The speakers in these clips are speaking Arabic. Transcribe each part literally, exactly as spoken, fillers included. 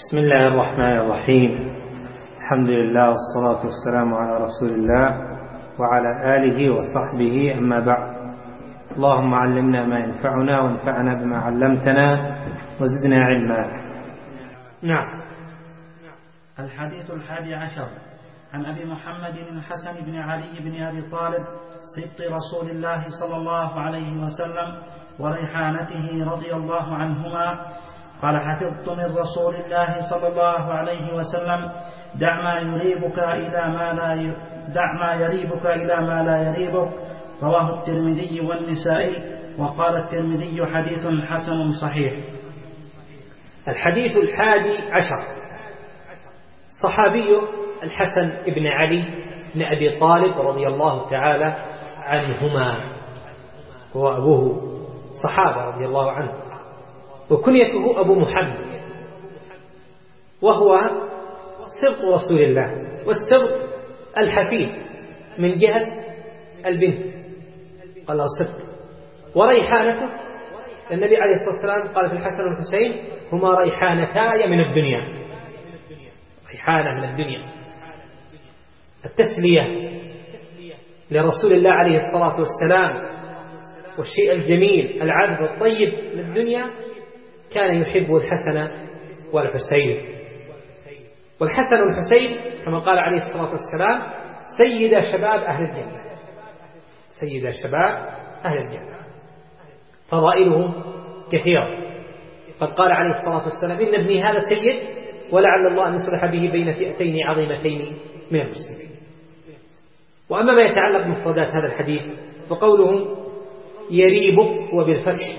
بسم الله الرحمن الرحيم. الحمد لله والصلاة والسلام على رسول الله وعلى آله وصحبه، أما بعد. اللهم علمنا ما ينفعنا وانفعنا بما علمتنا وزدنا علما. نعم. الحديث الحادي عشر عن أبي محمد الحسن بن علي بن أبي طالب سبط رسول الله صلى الله عليه وسلم وريحانته رضي الله عنهما قال: حفظت من رسول الله صلى الله عليه وسلم: دع ما يريبك إلى ما لا ي... دع ما يريبك إلى ما لا يريبك. رواه الترمذي والنسائي، وقال الترمذي: حديث حسن صحيح. الحديث الحادي عشر. صحابي الحسن بن علي بن أبي طالب رضي الله تعالى عنهما، هو أبوه صحابة رضي الله عنه، وكنيته أبو محمد، وهو سبط رسول الله، والسبط الحفيد من جهة البنت، قال له سبط. وريحانته، النبي عليه الصلاة والسلام قال في الحسن والحسين: هما ريحانتاي من الدنيا. ريحانة من الدنيا، التسلية لرسول الله عليه الصلاة والسلام، والشيء الجميل العذب الطيب للدنيا. كان يحب الحسن والحسين، والحسن والحسين كما قال عليه الصلاة والسلام: سيد شباب أهل الجنة، سيد شباب أهل الجنة. فضائلهم كثيرة، قد قال عليه الصلاة والسلام: إن ابني هذا سيد، ولعل الله أن يصلح به بين فئتين عظيمتين من المسلمين. وأما ما يتعلق بمفردات هذا الحديث فقولهم يريبك وبالفتح،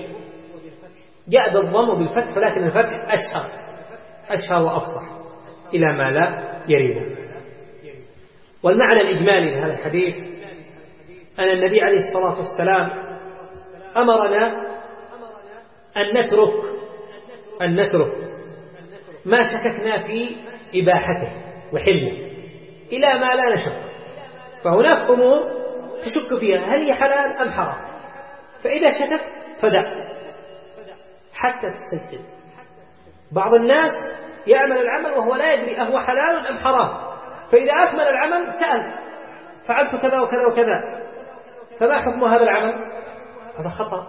جاء بالضم بالفتح، ولكن الفتح أشهر أشهر وأفصح إلى ما لا يريبك. والمعنى الإجمالي لهذا الحديث أن النبي عليه الصلاة والسلام أمرنا أن نترك أن نترك ما شككنا في إباحته وحله إلى ما لا نشك. فهناك أمور تشك فيها هل هي حلال أم حرام، فإذا شكك فدع حتى تستيقن. بعض الناس يعمل العمل وهو لا يدري أهو حلال أم حرام، فإذا أكمل العمل سأل: فعلت كذا وكذا وكذا، فما حكم هذا العمل؟ هذا خطأ.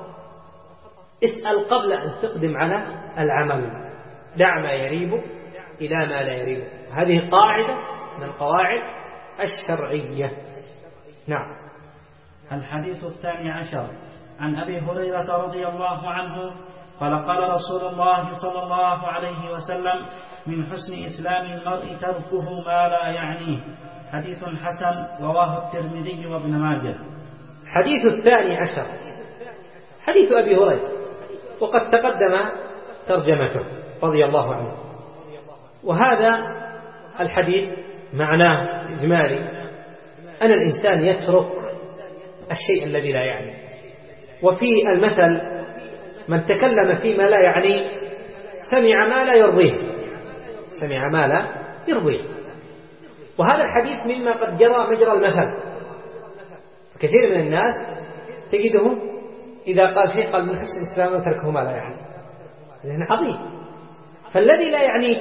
اسأل قبل أن تقدم على العمل. دع ما يريبك إلى ما لا يريبك. هذه قاعدة من القواعد الشرعية. نعم. الحديث الثاني عشر عن أبي هريرة رضي الله عنه قال: قال رسول الله صلى الله عليه وسلم: من حسن إسلام المرء تركه ما لا يعنيه. حديث حسن، رواه الترمذي وابن ماجه. الحديث الثاني عشر حديث أبي هريرة، وقد تقدم ترجمته رضي الله عنه. وهذا الحديث معناه إجمالي أن الإنسان يترك الشيء الذي لا يعني. وفي المثل: من تكلم فيما لا يعني سمع ما لا يرضيه، سمع ما لا يرضيه. وهذا الحديث مما قد جرى مجرى المثل. كثير من الناس تجده إذا قال شيء قال: من حسن الإسلام وتركه ما لا يعني. لأنه عظيم. فالذي لا يعنيك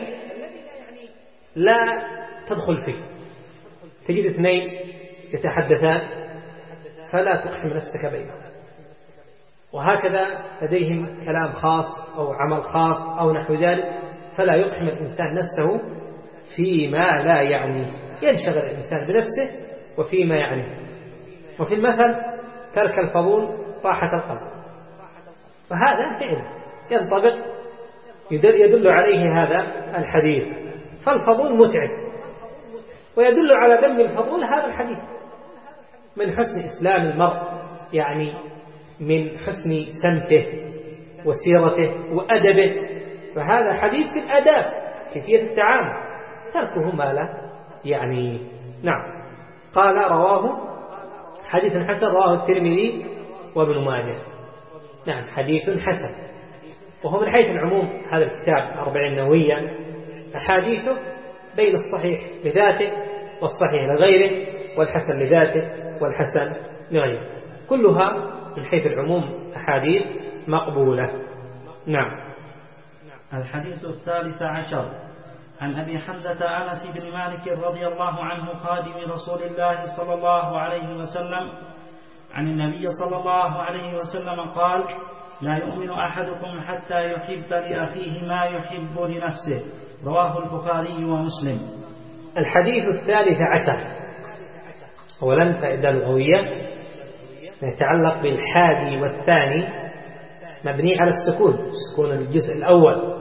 لا تدخل فيه. تجد اثنين يتحدثان فلا تقحم نفسك بينهم، وهكذا لديهم كلام خاص أو عمل خاص أو نحو ذلك، فلا يقحم الإنسان نفسه فيما لا يعني. ينشغل الإنسان بنفسه وفيما يعنيه. وفي المثل: ترك الفضول راحة القلب. فهذا فعل ينطبق يدل عليه هذا الحديث. فالفضول متعب، ويدل على ذم الفضول هذا الحديث. من حسن إسلام المرء يعني من حسن سمته وسيرته وأدبه. فهذا حديث في الأداب، كيفية التعامل، تركه ما لا يعني. نعم. قال: رواه حديث حسن، رواه الترمذي وابن ماجه. نعم، حديث حسن. وهو من حيث العموم هذا الكتاب أربعين نووية أحاديثه بين الصحيح لذاته والصحيح لغيره، والحسن لذاته والحسن لغيره، كلها من حيث العموم أحاديث مقبولة. نعم. الحديث الثالث عشر عن أبي حمزة أنس بن مالك رضي الله عنه خادم رسول الله صلى الله عليه وسلم عن النبي صلى الله عليه وسلم قال: لا يؤمن أحدكم حتى يحب لأخيه ما يحب لنفسه. رواه البخاري ومسلم. الحديث الثالث عشر. أولا فائدة لغوية يتعلق بالحادي والثاني مبني على السكون، سكون الجزء الأول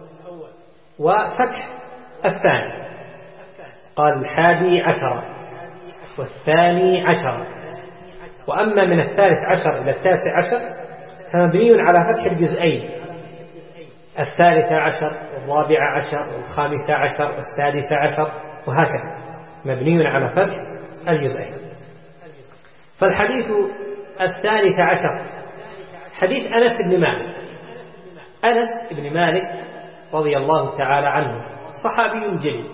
وفتح الثاني. قال الحادي عشر والثاني عشر. وأما من الثالث عشر إلى التاسع عشر فمبني على فتح الجزئين، الثالث عشر والرابع عشر والخامس عشر والسادس عشر وهكذا، مبني على فتح الجزئين. فالحديث الثالث عشر حديث أنس بن مالك. أنس بن مالك رضي الله تعالى عنه صحابي جليل،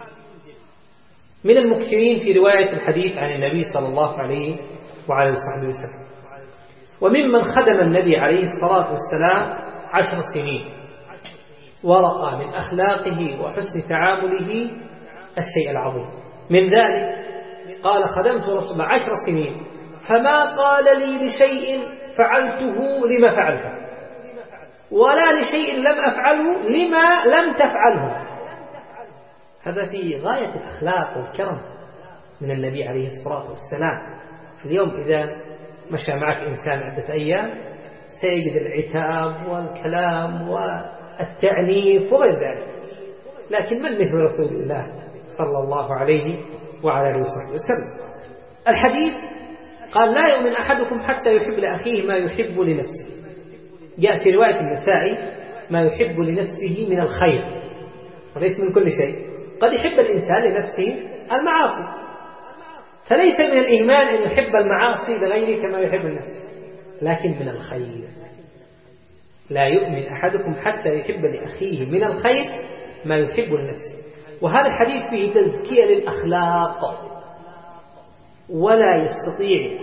من المكثرين في رواية الحديث عن النبي صلى الله عليه وعلى صحبه وسلم، وممن خدم النبي عليه الصلاة والسلام عشر سنين، ورأى من أخلاقه وحسن تعامله الشيء العظيم. من ذلك قال: خدمت رسول الله عشر سنين فما قال لي لشيء فعلته لما فعلته، ولا لشيء لم أفعله لما لم تفعله. هذا في غاية الأخلاق والكرم من النبي عليه الصلاة والسلام. اليوم إذا مشى معك إنسان عدة أيام سيجد العتاب والكلام والتعنيف وغير ذلك، لكن من مثل رسول الله صلى الله عليه وعلى آله وصحبه وسلم. الحديث قال: لا يؤمن أحدكم حتى يحب لأخيه ما يحب لنفسه. جاء في رواية النسائي: ما يحب لنفسه من الخير، وليس من كل شيء. قد يحب الإنسان لنفسه المعاصي، فليس من الإيمان أن يحب المعاصي لغيره كما يحب النفس، لكن من الخير. لا يؤمن أحدكم حتى يحب لأخيه من الخير ما يحب لنفسه. وهذا الحديث فيه تزكية للأخلاق، ولا يستطيع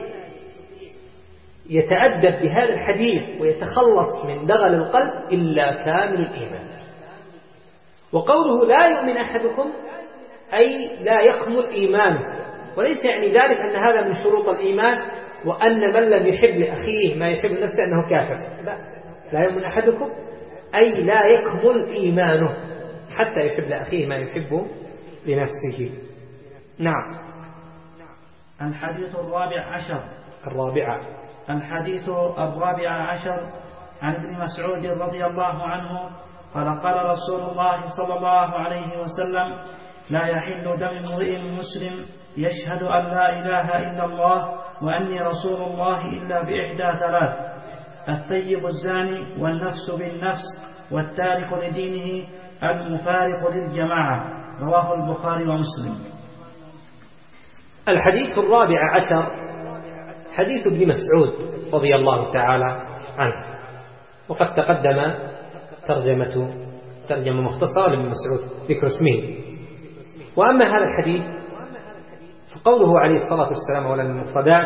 يتأدب بهذا الحديث ويتخلص من دغل القلب إلا كامل الإيمان. وقوله لا يؤمن أحدكم أي لا يكمل إيمانه، وليس يعني ذلك أن هذا من شروط الإيمان، وأن من لم يحب لأخيه ما يحب لنفسه أنه كافر. لا، لا يؤمن أحدكم أي لا يكمل إيمانه حتى يحب لأخيه ما يحب لنفسه. نعم. الحديث الرابع عشر. الرابعة الحديث الرابع عشر عن ابن مسعود رضي الله عنه قال: قال رسول الله صلى الله عليه وسلم: لا يحل دم امرئ مسلم يشهد أن لا إله إلا الله وأني رسول الله إلا بإحدى ثلاث: الثيب الزاني، والنفس بالنفس، والتارك لدينه، المفارق للجماعة. رواه البخاري ومسلم. الحديث الرابع عشر حديث ابن مسعود رضي الله تعالى عنه، وقد تقدم ترجمة ترجمة مختصرة لابن مسعود ذكر اسمه. وأما هذا الحديث فقوله عليه الصلاة والسلام: ولا المفردات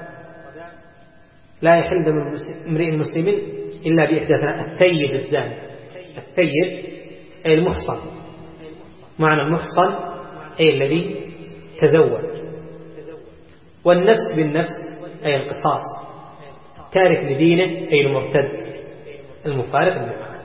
لا يحل دم امرئ مسلم إلا بإحدى ثلاث: الثيب الزاني. الثيب أي المحصن، معنى المحصن أي الذي تزوج. والنفس بالنفس أي القصاص. تارك لدينه أي المرتد المفارق للجماعة.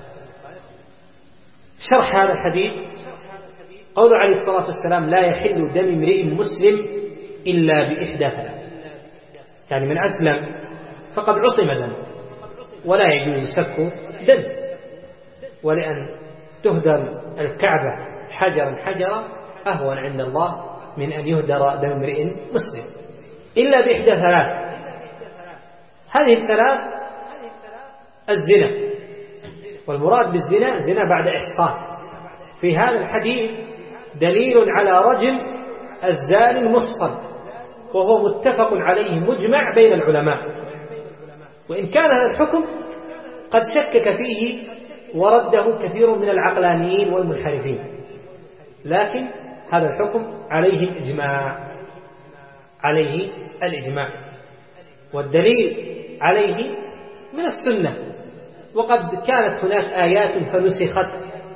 شرح هذا الحديث: قوله عليه الصلاة والسلام: لا يحل دم امرئ مسلم إلا بإحدى ثلاث، يعني من أسلم فقد عصم دم، ولا يجوز سفك دم، ولأن تهدر الكعبة حجرا حجرا أهون عند الله من أن يهدر دم امرئ مسلم إلا بإحدى ثلاث. هذه الثلاث: الزنا، والمراد بالزنا زنا بعد إحصان. في هذا الحديث دليل على رجم الزاني المحصن، وهو متفق عليه مجمع بين العلماء، وإن كان هذا الحكم قد شكك فيه ورده كثير من العقلانيين والمنحرفين، لكن هذا الحكم عليه الإجماع عليه الإجماع والدليل عليه من السنة. وقد كانت هناك آيات فنسخت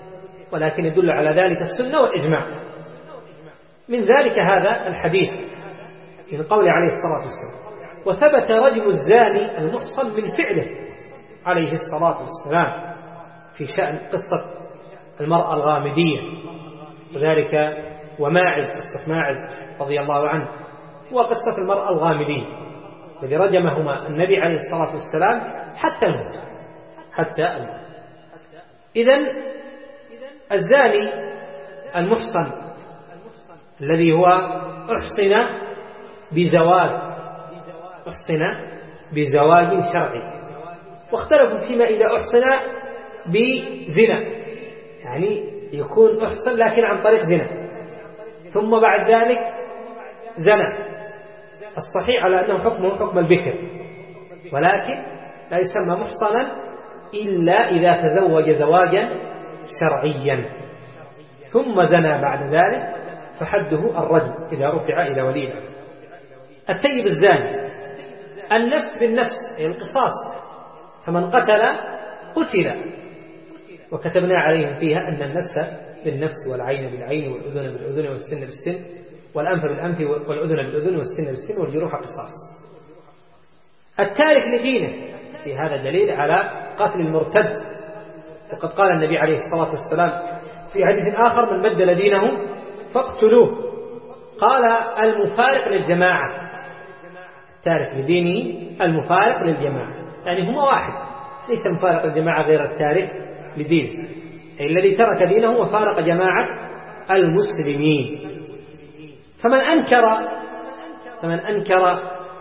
ولكن يدل على ذلك السنة والإجماع. من ذلك هذا الحديث من قوله عليه الصلاة والسلام: وثبت رجم الزاني المحصن من فعله عليه الصلاة والسلام في شأن قصة المرأة الغامدية، وذلك وماعز قصة ماعز رضي الله عنه، وقصة المرأة الغامدية الذي رجمهما النبي عليه الصلاة والسلام حتى الموت حتى الموت. إذن الزاني المحصن الذي هو أحصن بزواج أحصن بزواج شرعي، واختلفوا فيما إذا أحصن بزنا، يعني يكون أحصن لكن عن طريق زنا ثم بعد ذلك زنا. الصحيح على أنه حكمه حكم البكر، ولكن لا يسمى محصنا إلا إذا تزوج زواجا شرعيا ثم زنا بعد ذلك فحده الرجم إذا رفع إلى ولي الأمر. الثيب الزاني النفس بالنفس أي القصاص، فمن قتل قتل، وكتبنا عليهم فيها أن النفس بالنفس والعين بالعين والأذن بالأذن والسن بالسن والأنف بالأنف والأذن بالأذن والسن بالسن والجروح قصاص. التارك لدينه في هذا دليل على قتل المرتد، وقد قال النبي عليه الصلاة والسلام في حديث آخر: من بدل دينه فاقتلوه. قال: المفارق للجماعة، التارك لدينه المفارق للجماعة، يعني هما واحد، ليس مفارق الجماعة غير التارك لدينه، أي الذي ترك دينه وفارق جماعة المسلمين. فمن أنكر فمن أنكر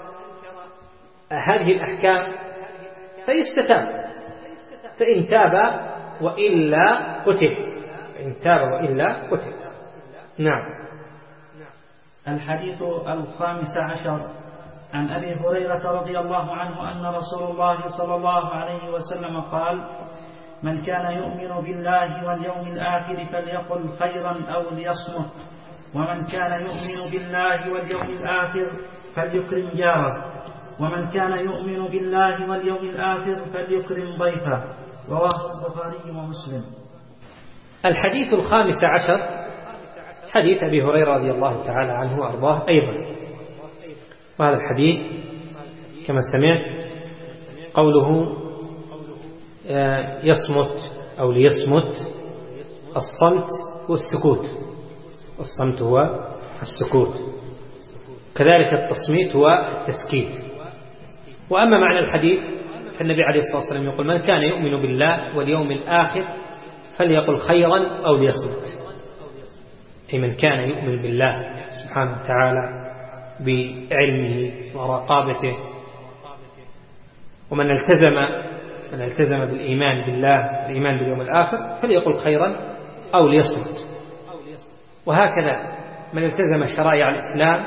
هذه الأحكام فيستتاب، فإن تاب وإلا قتل، فإن تاب وإلا قتل. نعم. الحديث الخامس عشر عن أبي هريرة رضي الله عنه أن رسول الله صلى الله عليه وسلم قال: من كان يؤمن بالله واليوم الآخر فليقل خيرا أو ليصمت، ومن كان يؤمن بالله واليوم الآخر فليكرم جاره، ومن كان يؤمن بالله واليوم الآخر فليكرم ضيفه. رواه البخاري ومسلم. الحديث الخامس عشر حديث أبي هريرة رضي الله تعالى عنه وأرضاه أيضا، وهذا الحديث كما سمعت قوله يصمت أو ليصمت، الصمت هو السكوت، الصمت هو السكوت، كذلك التصميت هو التسكيت. وأما معنى الحديث فالنبي عليه الصلاة والسلام يقول: من كان يؤمن بالله واليوم الآخر فليقل خيرا أو ليصمت، أي من كان يؤمن بالله سبحانه وتعالى بعلمه ورقابته، ومن التزم من التزم بالإيمان بالله الإيمان باليوم الآخر فليقل خيرا أو ليصمت. وهكذا من التزم شرائع الإسلام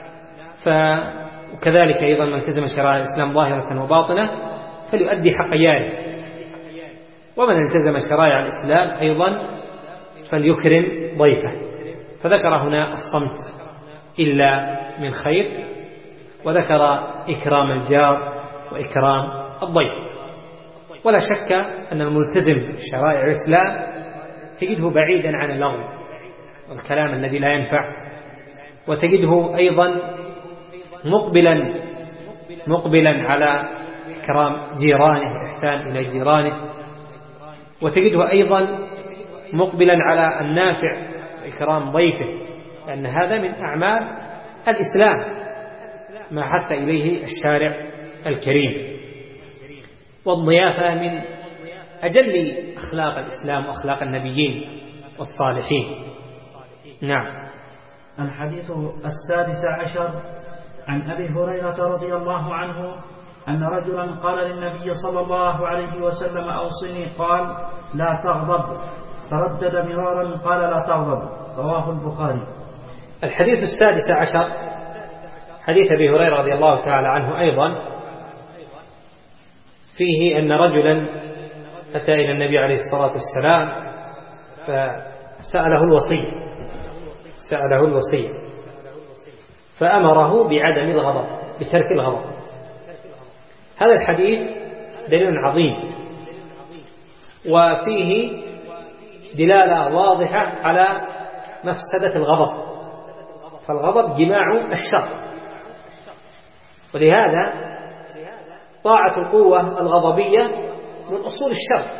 وكذلك أيضا من التزم شرائع الإسلام ظاهرة وباطنة فليؤدي حق جاره، ومن التزم شرائع الإسلام أيضا فليكرم ضيفه. فذكر هنا الصمت إلا من خير، وذكر إكرام الجار وإكرام الضيف. ولا شك أن الملتزم بشرائع الإسلام تجده بعيدا عن اللغو والكلام الذي لا ينفع، وتجده أيضا مقبلا مقبلا على إكرام جيرانه والإحسان إلى جيرانه، وتجده أيضا مقبلا على النافع وإكرام ضيفه، لأن هذا من أعمال الإسلام ما حث إليه الشارع الكريم. والضيافة من أجل أخلاق الإسلام وأخلاق النبيين والصالحين. نعم. الحديث السادس عشر عن أبي هريرة رضي الله عنه أن رجلا قال للنبي صلى الله عليه وسلم: أوصني. قال: لا تغضب. فردد مرارا قال: لا تغضب. رواه البخاري. الحديث السادس عشر حديث أبي هريرة رضي الله تعالى عنه أيضا، فيه أن رجلا أتى إلى النبي عليه الصلاة والسلام فسأله الوصية سأله الوصية فأمره بعدم الغضب، بترك الغضب. هذا الحديث دليل عظيم، وفيه دلالة واضحة على مفسدة الغضب، فالغضب جماع الشر، ولهذا طاعة القوة الغضبية من أصول الشر.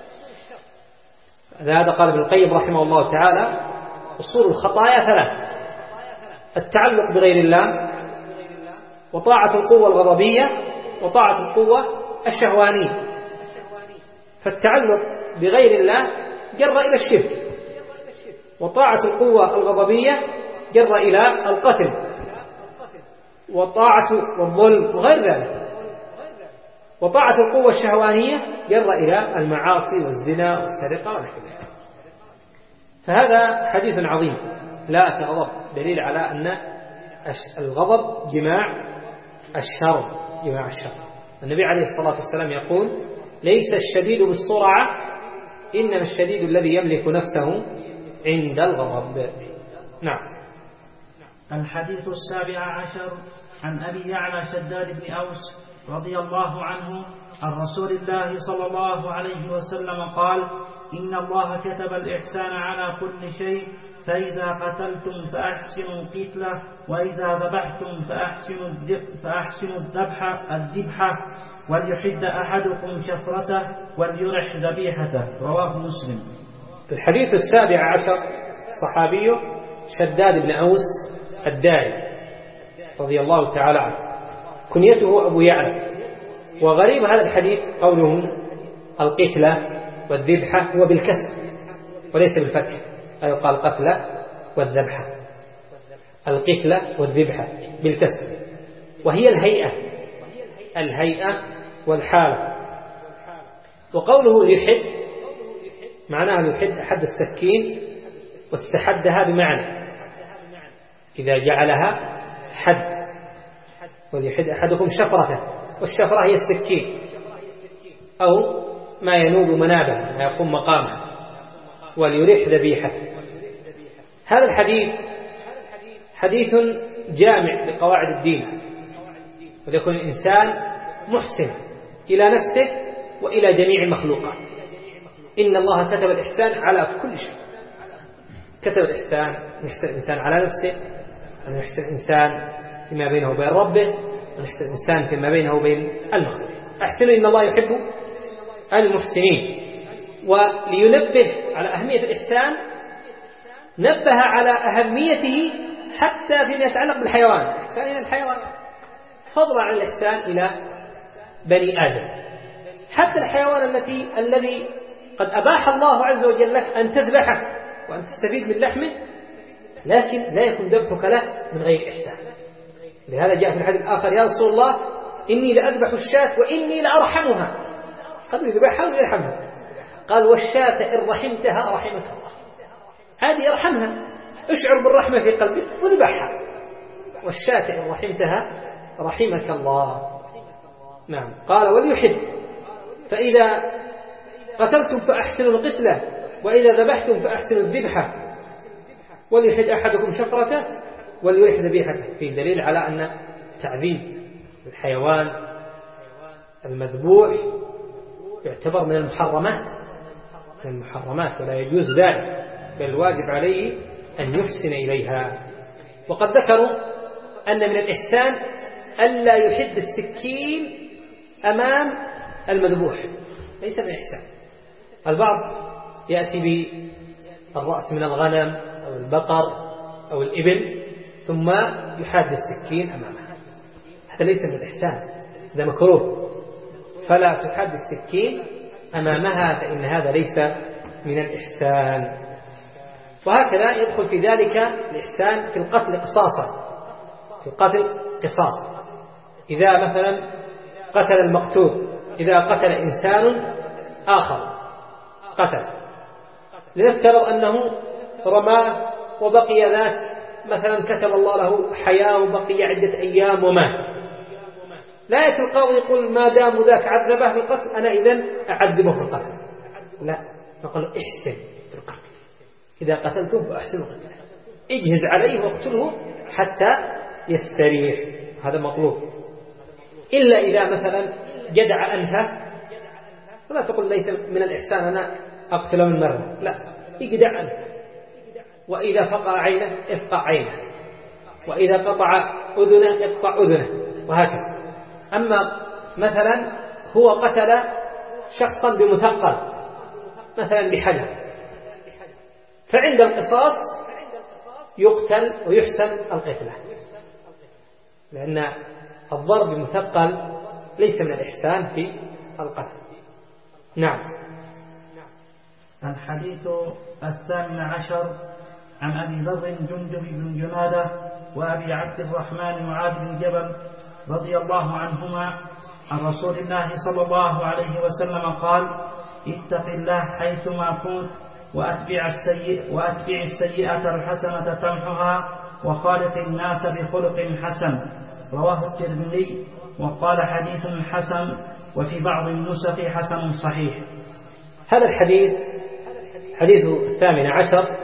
هذا قال ابن القيم رحمه الله تعالى: أصول الخطايا ثلاث: التعلق بغير الله، وطاعة القوة الغضبية، وطاعة القوة الشهوانية. فالتعلق بغير الله جر إلى الشرك، وطاعة القوة الغضبية جر إلى القتل، وطاعة والظلم وغير ذلك، وطاعة القوة الشهوانية جر إلى المعاصي والزنا والسرقة ونحو ذلك. فهذا حديث عظيم لا تغضب، دليل على أن الغضب جماع الشر، جماع الشر. النبي عليه الصلاة والسلام يقول: ليس الشديد بالسرعة، إنما الشديد الذي يملك نفسه عند الغضب. نعم. الحديث السابع عشر عن أبي يعلى شداد بن أوس رضي الله عنه عن رسول الله صلى الله عليه وسلم قال: إن الله كتب الإحسان على كل شيء، فإذا قتلتم فأحسنوا القتلة، وإذا ذبحتم فأحسنوا فأحسنوا الذبح الذبحة، وليحد أحدكم شفرته وليرح ذبيحته. رواه مسلم. الحديث السابع عشر صحابي شداد بن أوس الداري رضي الله تعالى عنه، كنيته أبو يعلى. وغريب هذا الحديث قوله القتلة والذبحة هو بالكسر وليس بالفتح، أي قال قتلة والذبحة، القتلة والذبحة بالكسر، وهي الهيئة الهيئة والحالة. وقوله يحد معناه يحد أحد السكين، واستحدها بمعنى إذا جعلها حد، وليحد أحدكم شفرته، والشفرة هي السكين أو ما ينوب منابه، ما يقوم مقامه، وليريح ذبيحته. هذا الحديث حديث جامع لقواعد الدين، وليكون الإنسان محسن إلى نفسه وإلى جميع المخلوقات. إن الله كتب الإحسان على كل شيء، كتب الإحسان أن يحسن الإنسان على نفسه، أن يحسن الإنسان فيما بينه وبين ربه، أن يحسن الإنسان فيما بينه وبين المخلوق. أحسنوا إن الله يحب المحسنين. ولينبه على أهمية الإحسان نبه على أهميته حتى فيما يتعلق بالحيوان، الإحسان إلى الحيوان فضلا عن الإحسان إلى بني آدم. حتى الحيوان التي الذي قد أباح الله عز وجل لك أن تذبحه وأن تستفيد من لحمه، لكن لا يكون ذبحك له من غير إحسان. لهذا جاء في الحديث الآخر: يا رسول الله إني لأذبح الشاة وإني لأرحمها. قال يذبحها ويرحمها. قال: والشاة إن رحمتها رحمك الله. هذه ارحمها، اشعر بالرحمة في قلبك وذبحها. والشاة إن رحمتها رحمك الله. نعم. قال: وليحد، فإذا قتلتم فأحسنوا القتلة، وإذا ذبحتم فأحسنوا الذبحة، وليحد أحدكم شفرته وليرح ذبيحته. في دليل على أن تعذيب الحيوان المذبوح يعتبر من المحرمات من المحرمات ولا يجوز ذلك، بل الواجب عليه أن يحسن إليها. وقد ذكروا أن من الإحسان ألا يحد السكين أمام المذبوح، ليس من الإحسان. البعض يأتي بالرأس من الغنم أو البقر أو الإبل ثم يحاد السكين أمامها، هذا ليس من الإحسان، هذا مكروه. فلا تحاد السكين أمامها، فإن هذا ليس من الإحسان. وهكذا يدخل في ذلك الإحسان في القتل قصاصا، في القتل قصاص. إذا مثلا قتل المقتول، إذا قتل إنسان آخر قتل، لنفترض أنه رماه وبقي ذاك مثلا كتب الله له حياة وبقي عدة أيام ومات، لا يأتي القاضي يقول ما دام ذاك عذبه بالقتل أنا إذن أعذبه بالقتل، لا، نقول احسن في القتل، إذا قتلته فأحسنوا قتله، اجهز عليه واقتله حتى يستريح، هذا مطلوب. إلا إذا مثلا جدع أنفه فلا تقول ليس من الإحسان أنا أقتله من مرة، لا، اجدع عنه، وإذا فقع عينه افقع عينه، وإذا قطع أذنه اقطع أذنه، وهكذا. أما مثلا هو قتل شخصا بمثقل مثلا بحجر، فعند القصاص يقتل ويحسن القتلة، لأن الضرب بمثقل ليس من الإحسان في القتل. نعم. الحديث الثامن عشر عن أبي ذر جندب بن جنادة وأبي عبد الرحمن معاذ بن جبل رضي الله عنهما عن رسول الله صلى الله عليه وسلم قال: اتق الله حيثما كنت وأتبع السيئة, وأتبع السيئة الحسنة تمحها وخالق الناس بخلق حسن. رواه الترمذي وقال حديث حسن، وفي بعض النسخ حسن صحيح. هذا الحديث حديث الثامن عشر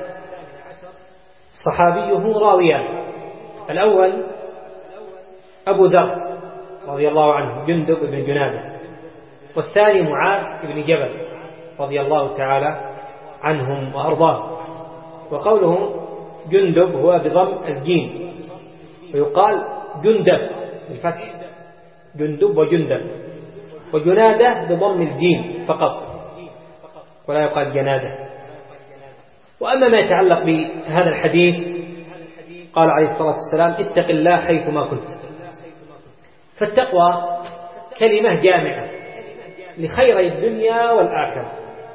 صحابيه راويان: الأول أبو ذر رضي الله عنه جندب بن جنادة، والثاني معاذ بن جبل رضي الله تعالى عنهم وأرضاه. وقوله جندب هو بضم الجيم، ويقال جندب بالفتح، جندب وجندب، وجنادة بضم الجيم فقط ولا يقال جنادة. وأما ما يتعلق بهذا الحديث قال عليه الصلاة والسلام: اتق الله حيثما كنت. فالتقوى كلمة جامعة لخيري الدنيا والآخرة،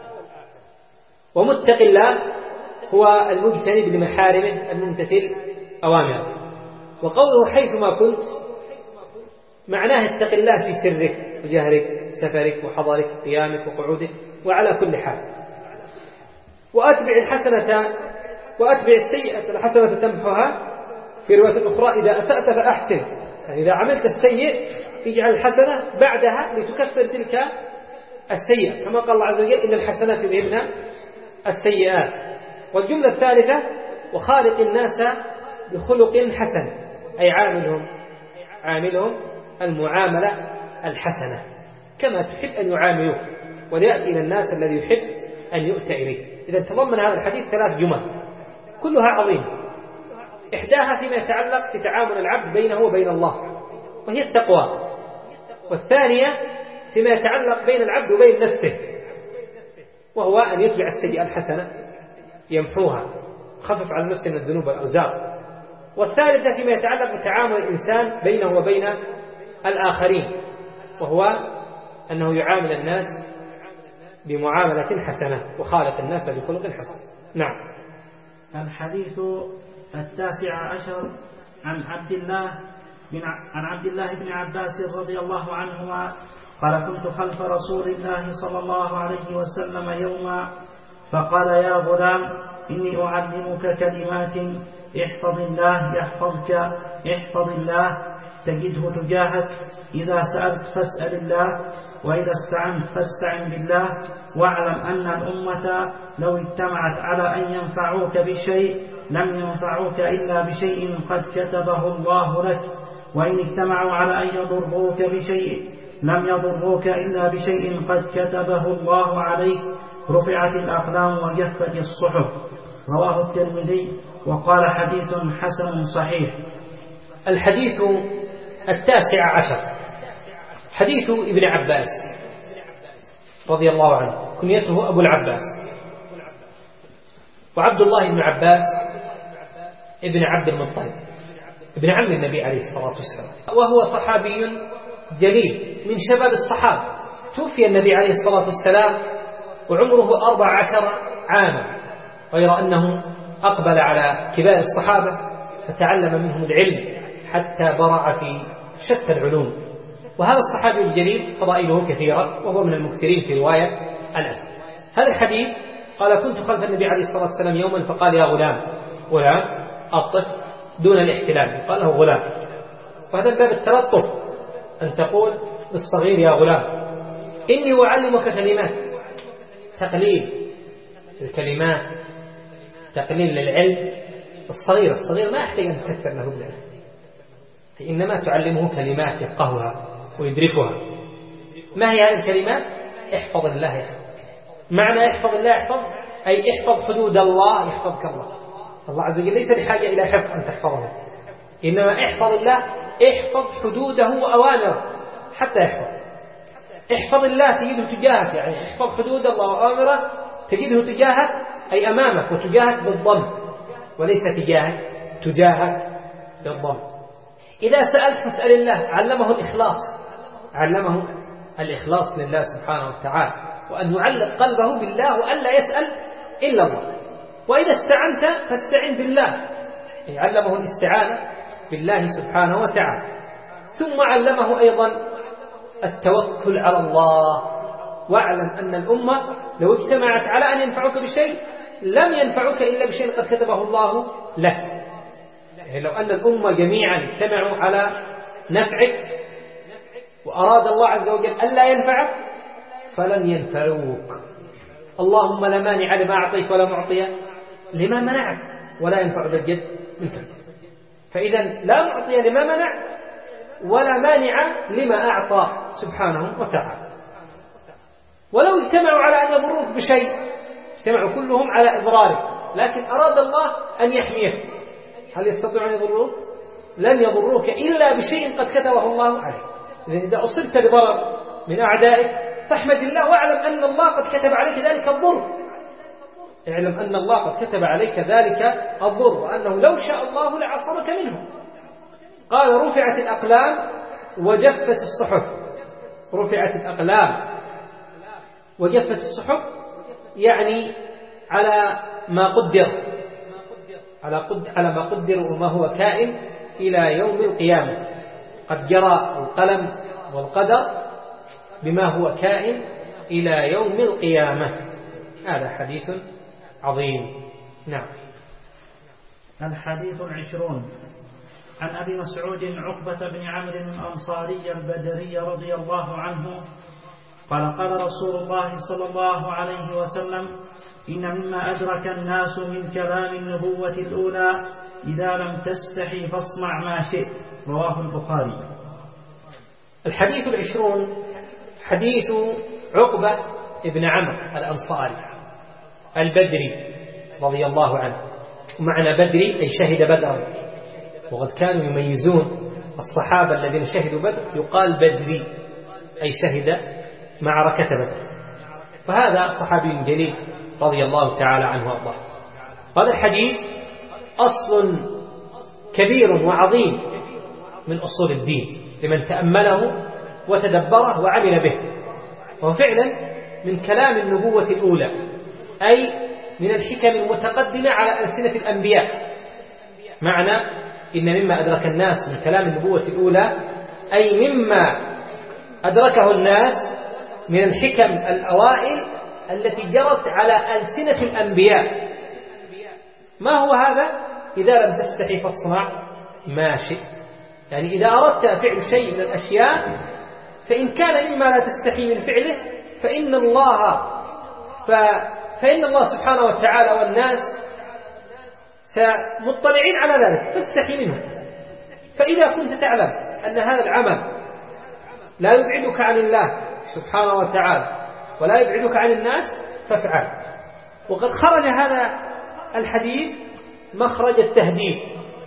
ومتق الله هو المجتنب لمحارمه الممتثل أوامره. وقوله حيثما كنت معناه اتق الله في سرك وجهرك، سفرك وحضرك، قيامك وقعودك، وعلى كل حال. وأتبع الحسنة وأتبع السيئة الحسنة تمحها، في رواية أخرى إذا أسأت فأحسن، يعني إذا عملت السيء اجعل الحسنة بعدها لتكفر تلك السيئة، كما قال الله عز وجل: إن الحسنات يذهبن السيئات. والجملة الثالثة: وخالق الناس بخلق حسن، أي عاملهم عاملهم المعاملة الحسنة كما تحب أن يعاملوك، وليأتي إلى الناس الذي يحب أن يؤتى إليه. إذا تضمن هذا الحديث ثلاث جمل كلها عظيمة، إحداها فيما يتعلق بتعامل العبد بينه وبين الله وهي التقوى، والثانية فيما يتعلق بين العبد وبين نفسه وهو أن يتبع السيئة الحسنة يمحوها، خفف على النفس من الذنوب والأوزار، والثالثة فيما يتعلق بتعامل الإنسان بينه وبين الآخرين وهو أنه يعامل الناس بمعاملة حسنة وخالق الناس بخلق حسن. نعم. الحديث التاسع عشر عن عبد الله بن عن عبد الله بن عباس رضي الله عنهما قال: كنت خلف رسول الله صلى الله عليه وسلم يوما فقال: يا غلام إني أعلمك كلمات احفظ الله يحفظك، احفظ الله تجده تجاهك، إذا سألت فاسأل الله، وإذا استعنت فاستعن بالله، واعلم أن الأمة لو اجتمعت على أن ينفعوك بشيء لم ينفعوك إلا بشيء قد كتبه الله لك، وإن اجتمعوا على أن يضروك بشيء لم يضروك إلا بشيء قد كتبه الله عليك، رفعت الأقلام وجفت الصحف. رواه الترمذي وقال حديث حسن صحيح. الحديث التاسع عشر حديث ابن عباس رضي الله عنه، كنيته أبو العباس، وعبد الله بن عباس ابن عبد المطلب ابن عم النبي عليه الصلاة والسلام، وهو صحابي جليل من شباب الصحابة. توفي النبي عليه الصلاة والسلام وعمره أربع عشر عاما، غير أنه أقبل على كبار الصحابة فتعلم منهم العلم حتى برع في شتى العلوم. وهذا الصحابي الجليل فضائله كثيرة، وهو من المكثرين في رواية الأثر. هذا الحديث قال: كنت خلف النبي عليه الصلاة والسلام يوما فقال: يا غلام، غلام الطفل دون الاحتلال، قال له غلام، وهذا باب التلطف أن تقول للصغير يا غلام. إني أعلمك كلمات، تقليل الكلمات، تقليل للعلم. الصغير الصغير ما يحتاج أن تكثر له بالعلم، إنما تعلمه كلمات يفقهها ويدركها. ما هي هذه الكلمات؟ احفظ الله يحفظ. معنى احفظ الله يحفظ أي احفظ حدود الله يحفظك الله. الله عز وجل ليس بحاجة إلى حفظ أن تحفظه، إنما احفظ الله، احفظ حدوده وأوامره حتى يحفظ. احفظ الله تجده تجاهك، يعني احفظ حدود الله وأوامره تجده تجاهك أي أمامك، وتجاهك بالضم وليس تجاهك، تجاهك بالضم. إذا سألت فاسأل الله، علمه الإخلاص، علمه الإخلاص لله سبحانه وتعالى، وأن يعلق قلبه بالله وأن لا يسأل إلا الله. وإذا استعنت فاستعن بالله، علمه الاستعانة بالله سبحانه وتعالى. ثم علمه أيضا التوكل على الله، واعلم أن الأمة لو اجتمعت على أن ينفعوك بشيء لم ينفعوك إلا بشيء قد كتبه الله لك. يعني لو أن الأمة جميعا اجتمعوا على نفعك وأراد الله عز وجل ألا ينفعك فلن ينفعوك. اللهم لا مانع لما أعطيت ولا معطي لما منعت ولا ينفع ذا الجد منك. فإذا لا معطي لما منع ولا مانع لما أعطى سبحانه وتعالى. ولو اجتمعوا على أن يضروك بشيء، اجتمعوا كلهم على إضرارك، لكن أراد الله أن يحميك، هل يستطيع أن يضروك؟ لن يضروك إلا بشيء قد كتبه الله عليك. إذا أصبت بضرر من أعدائك فاحمد الله، واعلم أن الله قد كتب عليك ذلك الضر. اعلم أن الله قد كتب عليك ذلك الضر، وأنه لو شاء الله لعصمك منه. قال رفعت الأقلام وجفت الصحف. رفعت الأقلام وجفت الصحف يعني على ما قدر، على, قد على ما قدر وما هو كائن إلى يوم القيامة. قد جرى القلم والقدر بما هو كائن إلى يوم القيامة. هذا حديث عظيم. نعم. الحديث العشرون عن أبي مسعود عقبة بن عمرو الأنصاري البدري رضي الله عنه قال قال رسول الله صلى الله عليه وسلم: إن مما أدرك الناس من كلام النبوة الأولى إذا لم تستحي فاصنع ما شئت. رواه البخاري. الحديث العشرون حديث عقبة بن عمرو الأنصاري البدري رضي الله عنه. ومعنى بدري أي شهد بدرا، وقد كانوا يميزون الصحابة الذين شهدوا بدر يقال بدري أي شهد معركة بدر. فهذا صحابي جليل رضي الله تعالى عنه وارضاه. هذا الحديث أصل كبير وعظيم من أصول الدين لمن تأمله وتدبره وعمل به، وهو فعلا من كلام النبوة الأولى، أي من الحكم المتقدمة على ألسنة الأنبياء. معنى إن مما أدرك الناس من كلام النبوة الأولى أي مما أدركه الناس من الحكم الأوائل التي جرت على ألسنة الأنبياء. ما هو هذا؟ إذا لم تستحي فاصنع ما شئت. يعني إذا أردت فعل شيء من الأشياء فإن كان مما لا تستحي من فعله فإن الله ف... فإن الله سبحانه وتعالى والناس مطلعين على ذلك فاستحي منه. فإذا كنت تعلم أن هذا العمل لا يبعدك عن الله سبحانه وتعالى ولا يبعدك عن الناس فافعل. وقد خرج هذا الحديث مخرج التهديد،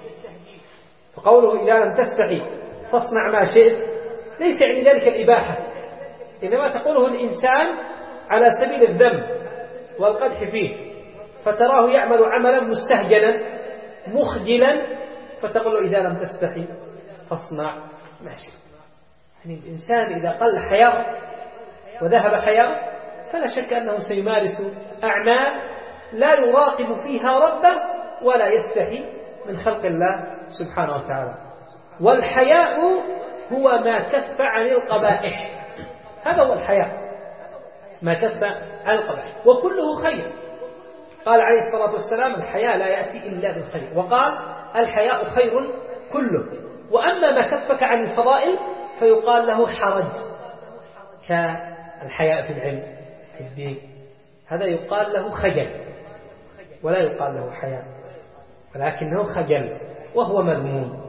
فقوله إذا لم تستحي فاصنع ما شئت ليس يعني ذلك الإباحة، إنما تقوله الإنسان على سبيل الذم والقدح فيه، فتراه يعمل عملا مستهجنا مخجلا فتقول له إذا لم تستحي فاصنع ما شئت. يعني الإنسان إذا قل حياء وذهب حياء فلا شك أنه سيمارس أعمال لا يراقب فيها ربه ولا يستحي من خلق الله سبحانه وتعالى. والحياء هو ما كف عن القبائح، هذا هو الحياء، ما كف عن القبائح، وكله خير. قال عليه الصلاة والسلام: الحياء لا يأتي إلا بالخير. وقال: الحياء خير كله. وأما ما كفك عن الفضائل فيقال له حرج، كالحياء في العلم في الدين، هذا يقال له خجل ولا يقال له حياء، ولكنه خجل وهو مذموم.